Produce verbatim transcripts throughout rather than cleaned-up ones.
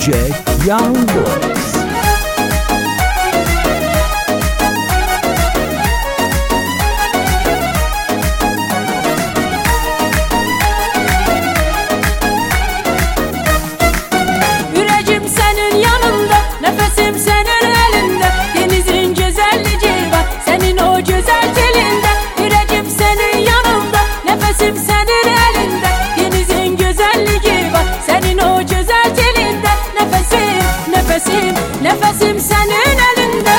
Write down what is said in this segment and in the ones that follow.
J Young Boys. Yüreğim senin yanında, nefesim senin elinde. Denizin güzelliği var senin o güzel telinde. Yüreğim senin yanında, nefesim senin elinde. Denizin güzelliği var senin o güzel telinde. Nefesim, nefesim, nefesim senin elinde.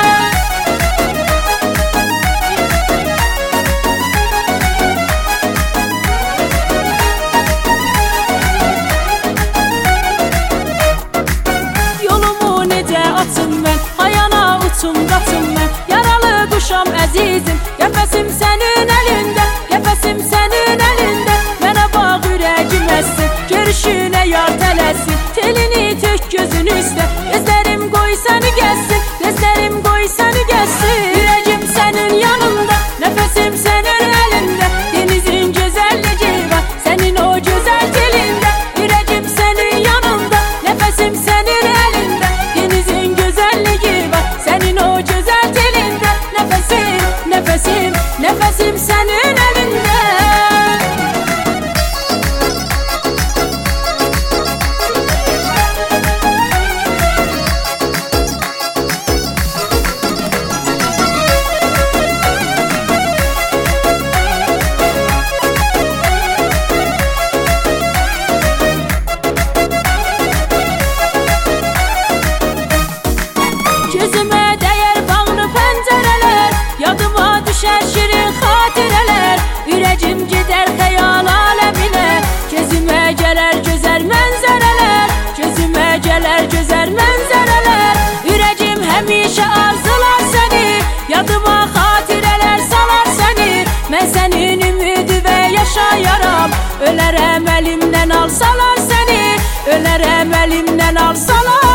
Yolumu necə açım mən, hayana uçum qaçım mən. Yaralı quşam əzizim, qəfəsim sənin əlində. Qəfəsim sənin əlində. Mənə bax ürəyim əssin, görüşünə yar tələsin. Telini tök gözün üstə, gözlərim qoy səni gəzsin. Gözlərim qoy səni gəzsin. Ürəyim sənin yanında, nəfəsim sənin əlində. Denizin gözəlliyi var sənin o gözəl telində. Ürəyim sənin yanında, nəfəsim sənin əlində. Denizin gözəlliyi var sənin o gözəl telində. Nəfəsim, nəfəsim, nəfəsim sənin əlində. Gözümə dəyər bağlı pəncərələr, yadıma düşər şirin xatirələr. Ürəcim gedər xəyal aləminə, gözümə gələr gözəl mənzərələr. Gözümə gələr gözəl mənzərələr. Ürəcim həmişə arzular səni, yadıma xatirələr salar səni. Mən sənin ümidi və yaşayaram, ölərəm əlimdən alsalar səni. Ölərəm əlimdən alsalar